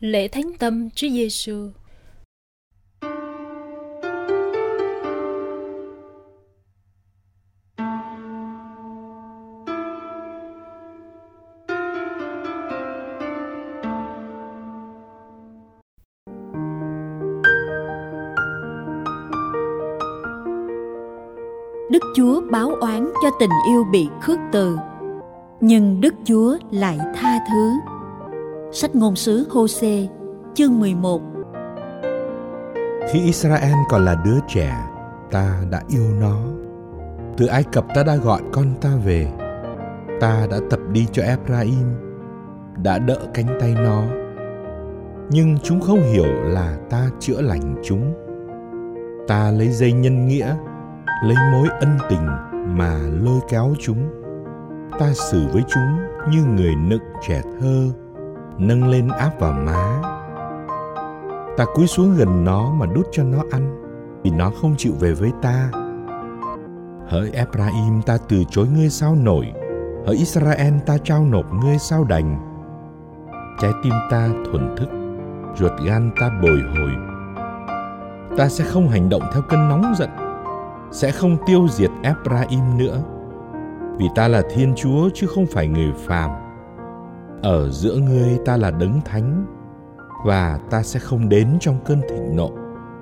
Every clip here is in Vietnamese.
Lễ Thánh Tâm Chúa Giêsu. Đức Chúa báo oán cho tình yêu bị khước từ, nhưng Đức Chúa lại tha thứ. Sách ngôn sứ Hô-sê, chương 11. Khi Israel còn là đứa trẻ, ta đã yêu nó. Từ Ai Cập ta đã gọi con ta về. Ta đã tập đi cho Ephraim, đã đỡ cánh tay nó. Nhưng chúng không hiểu là ta chữa lành chúng. Ta lấy dây nhân nghĩa, lấy mối ân tình mà lôi kéo chúng. Ta xử với chúng như người nựng trẻ thơ, nâng lên áp vào má. Ta cúi xuống gần nó mà đút cho nó ăn, vì nó không chịu về với ta. Hỡi Ephraim, ta từ chối ngươi sao nổi? Hỡi Israel, ta trao nộp ngươi sao đành? Trái tim ta thuần thức, ruột gan ta bồi hồi. Ta sẽ không hành động theo cơn nóng giận, sẽ không tiêu diệt Ephraim nữa, vì ta là Thiên Chúa chứ không phải người phàm. Ở giữa ngươi ta là Đấng Thánh, và ta sẽ không đến trong cơn thịnh nộ.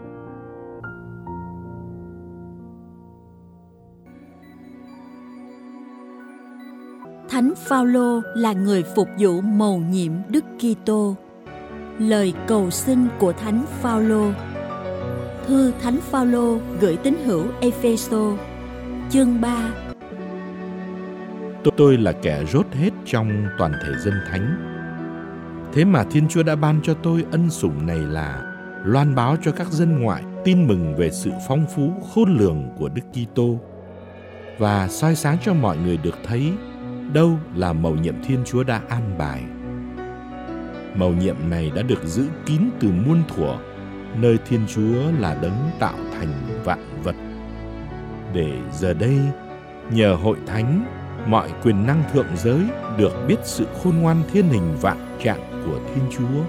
Thánh Phaolô là người phục vụ mầu nhiệm Đức Kitô. Lời cầu xin của Thánh Phaolô. Thư Thánh Phaolô gửi tín hữu Ê-phê-sô, chương 3. Tôi là kẻ rốt hết trong toàn thể dân thánh. Thế mà Thiên Chúa đã ban cho tôi ân sủng này là loan báo cho các dân ngoại tin mừng về sự phong phú khôn lường của Đức Kitô, và soi sáng cho mọi người được thấy đâu là mầu nhiệm Thiên Chúa đã an bài. Mầu nhiệm này đã được giữ kín từ muôn thuở, nơi Thiên Chúa là Đấng tạo thành vạn vật, để giờ đây nhờ hội thánh mọi quyền năng thượng giới được biết sự khôn ngoan thiên hình vạn trạng của Thiên Chúa.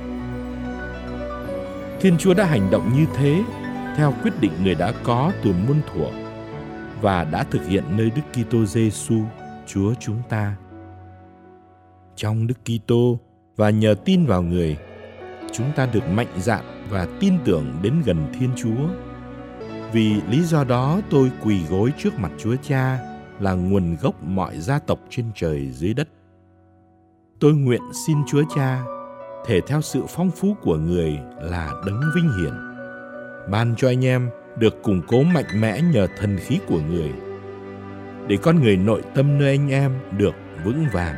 Thiên Chúa đã hành động như thế theo quyết định Người đã có từ muôn thuở, và đã thực hiện nơi Đức Kitô Giêsu Chúa chúng ta. Trong Đức Kitô và nhờ tin vào Người, chúng ta được mạnh dạn và tin tưởng đến gần Thiên Chúa. Vì lý do đó tôi quỳ gối trước mặt Chúa Cha là nguồn gốc mọi gia tộc trên trời dưới đất. Tôi nguyện xin Chúa Cha, thể theo sự phong phú của Người là Đấng vinh hiển, ban cho anh em được củng cố mạnh mẽ nhờ thần khí của Người, để con người nội tâm nơi anh em được vững vàng.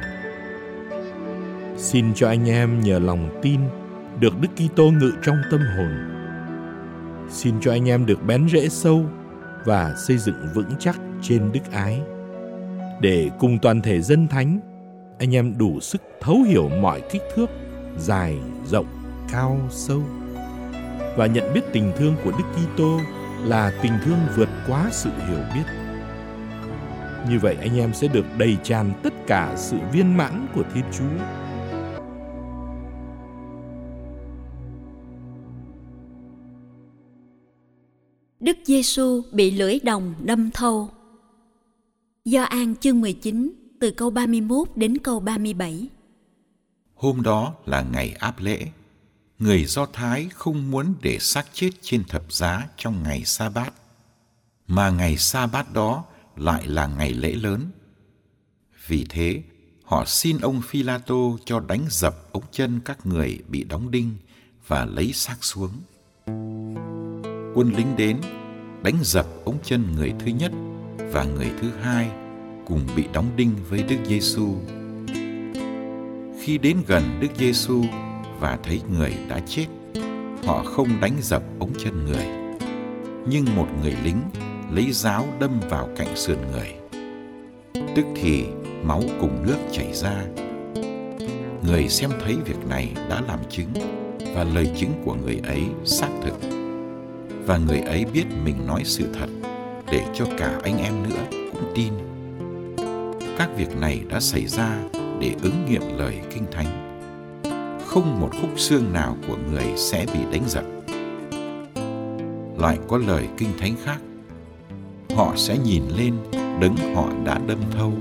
Xin cho anh em nhờ lòng tin được Đức Kitô ngự trong tâm hồn. Xin cho anh em được bén rễ sâu và xây dựng vững chắc trên đức ái, để cùng toàn thể dân thánh, anh em đủ sức thấu hiểu mọi kích thước, dài, rộng, cao, sâu, và nhận biết tình thương của Đức Kitô là tình thương vượt quá sự hiểu biết. Như vậy anh em sẽ được đầy tràn tất cả sự viên mãn của Thiên Chúa. Đức Giêsu bị lưỡi đồng đâm thâu. Gioan chương 19 từ câu 31 đến câu 37. Hôm đó là ngày áp lễ. Người Do Thái không muốn để xác chết trên thập giá trong ngày sa-bát, mà ngày sa-bát đó lại là ngày lễ lớn. Vì thế, họ xin ông Phi-la-tô cho đánh dập ống chân các người bị đóng đinh và lấy xác xuống. Quân lính đến, đánh dập ống chân người thứ nhất và người thứ hai cùng bị đóng đinh với Đức Giêsu. Khi đến gần Đức Giêsu và thấy người đã chết, họ không đánh dập ống chân người, nhưng một người lính lấy giáo đâm vào cạnh sườn người. Tức thì máu cùng nước chảy ra. Người xem thấy việc này đã làm chứng, và lời chứng của người ấy xác thực. Và người ấy biết mình nói sự thật, để cho cả anh em nữa cũng tin. Các việc này đã xảy ra để ứng nghiệm lời Kinh Thánh: không một khúc xương nào của người sẽ bị đánh giật. Lại có lời kinh thánh khác: họ sẽ nhìn lên đấng họ đã đâm thâu.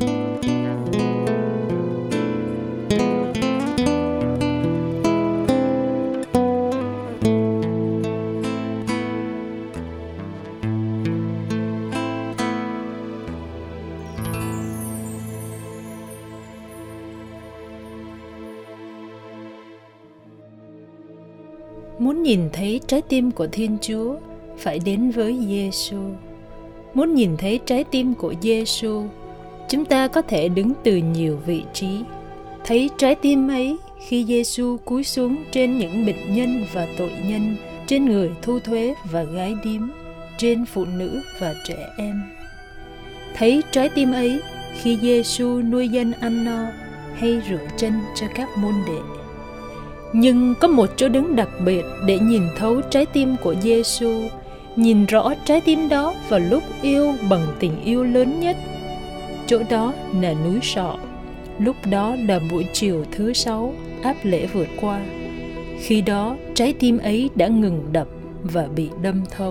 Muốn nhìn thấy trái tim của Thiên Chúa, phải đến với Giêsu. Muốn nhìn thấy trái tim của Giêsu, chúng ta có thể đứng từ nhiều vị trí. Thấy trái tim ấy khi Giêsu cúi xuống trên những bệnh nhân và tội nhân, trên người thu thuế và gái điếm, trên phụ nữ và trẻ em. Thấy trái tim ấy khi Giêsu nuôi dân ăn no hay rửa chân cho các môn đệ. Nhưng có một chỗ đứng đặc biệt để nhìn thấu trái tim của Giêsu, nhìn rõ trái tim đó vào lúc yêu bằng tình yêu lớn nhất. Chỗ đó là núi Sọ. Lúc đó là buổi chiều thứ 6 áp lễ vượt qua. Khi đó trái tim ấy đã ngừng đập và bị đâm thâu.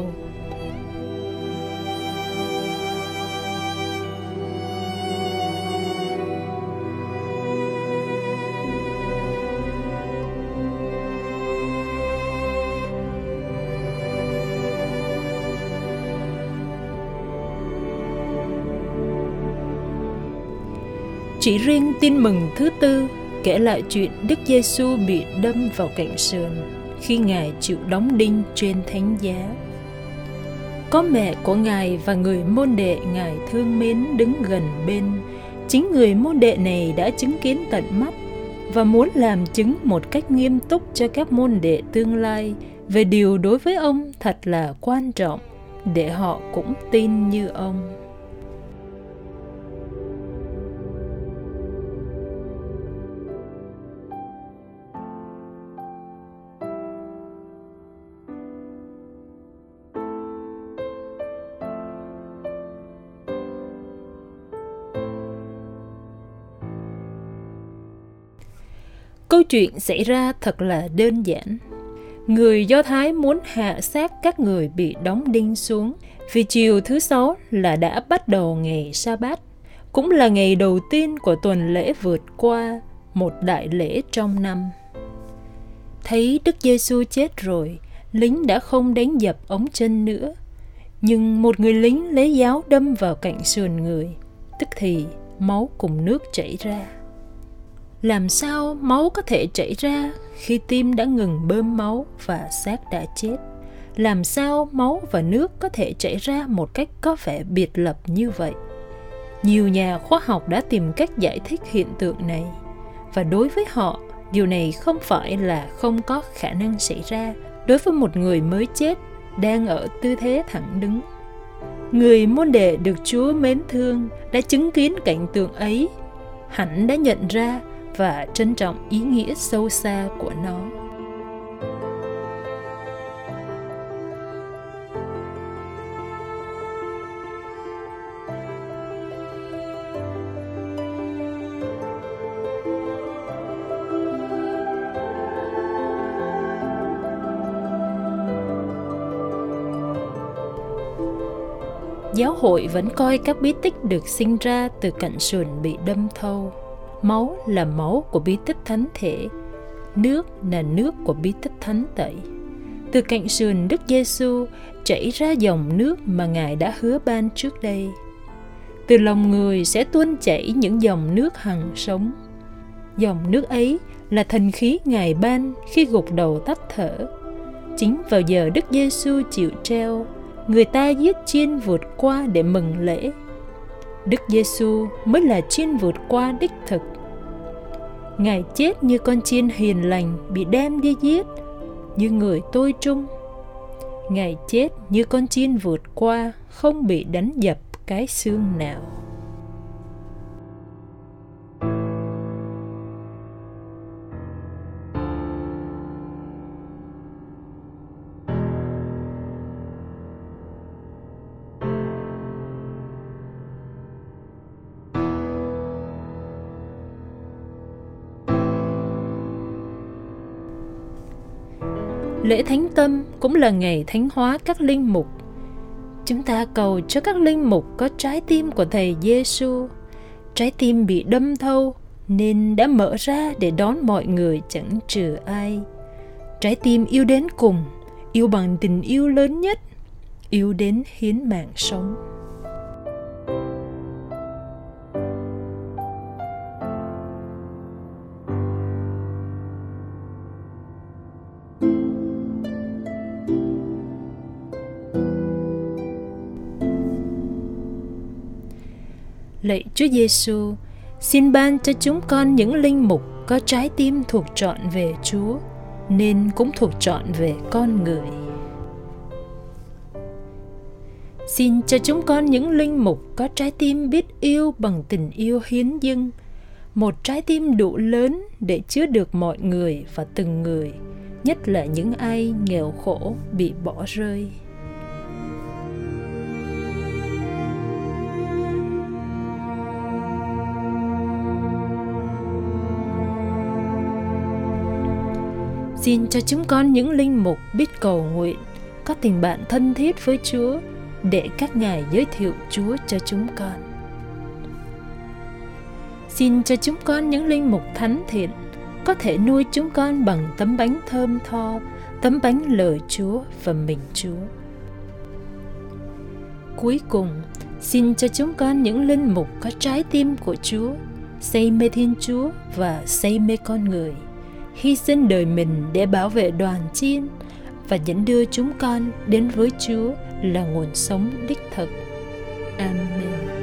Chỉ riêng tin mừng thứ tư kể lại chuyện Đức Giêsu bị đâm vào cạnh sườn khi Ngài chịu đóng đinh trên thánh giá. Có mẹ của Ngài và người môn đệ Ngài thương mến đứng gần bên. Chính người môn đệ này đã chứng kiến tận mắt và muốn làm chứng một cách nghiêm túc cho các môn đệ tương lai về điều đối với ông thật là quan trọng, để họ cũng tin như ông. Câu chuyện xảy ra thật là đơn giản. Người Do Thái muốn hạ xác các người bị đóng đinh xuống, vì chiều thứ 6 là đã bắt đầu ngày Sa-bát, cũng là ngày đầu tiên của tuần lễ vượt qua, một đại lễ trong năm. Thấy Đức Giêsu chết rồi, lính đã không đánh dập ống chân nữa, nhưng một người lính lấy giáo đâm vào cạnh sườn người, tức thì máu cùng nước chảy ra. Làm sao máu có thể chảy ra khi tim đã ngừng bơm máu và xác đã chết? Làm sao máu và nước có thể chảy ra một cách có vẻ biệt lập như vậy? Nhiều nhà khoa học đã tìm cách giải thích hiện tượng này, và đối với họ, điều này không phải là không có khả năng xảy ra đối với một người mới chết đang ở tư thế thẳng đứng. Người môn đệ được Chúa mến thương đã chứng kiến cảnh tượng ấy, hẳn đã nhận ra và trân trọng ý nghĩa sâu xa của nó. Giáo hội vẫn coi các bí tích được sinh ra từ cạnh sườn bị đâm thâu. Máu là máu của bí tích thánh thể, nước là nước của bí tích thánh tẩy. Từ cạnh sườn Đức Giêsu chảy ra dòng nước mà Ngài đã hứa ban trước đây. Từ lòng người sẽ tuôn chảy những dòng nước hằng sống. Dòng nước ấy là thần khí Ngài ban khi gục đầu tắt thở. Chính vào giờ Đức Giêsu chịu treo, người ta giết chiên vượt qua để mừng lễ. Đức Giêsu mới là chiên vượt qua đích thực. Ngài chết như con chiên hiền lành bị đem đi giết, như người tôi trung. Ngài chết như con chiên vượt qua, không bị đánh dập cái xương nào. Lễ Thánh Tâm cũng là ngày thánh hóa các linh mục. Chúng ta cầu cho các linh mục có trái tim của Thầy Giêsu, trái tim bị đâm thâu nên đã mở ra để đón mọi người chẳng trừ ai. Trái tim yêu đến cùng, yêu bằng tình yêu lớn nhất, yêu đến hiến mạng sống. Lạy Chúa Giêsu, xin ban cho chúng con những linh mục có trái tim thuộc trọn về Chúa, nên cũng thuộc trọn về con người. Xin cho chúng con những linh mục có trái tim biết yêu bằng tình yêu hiến dâng, một trái tim đủ lớn để chứa được mọi người và từng người, nhất là những ai nghèo khổ bị bỏ rơi. Xin cho chúng con những linh mục biết cầu nguyện, có tình bạn thân thiết với Chúa, để các ngài giới thiệu Chúa cho chúng con. Xin cho chúng con những linh mục thánh thiện, có thể nuôi chúng con bằng tấm bánh thơm tho, tấm bánh lời Chúa và mình Chúa. Cuối cùng, xin cho chúng con những linh mục có trái tim của Chúa, say mê Thiên Chúa và say mê con người, hy sinh đời mình để bảo vệ đoàn chiên và dẫn đưa chúng con đến với Chúa là nguồn sống đích thực. Amen.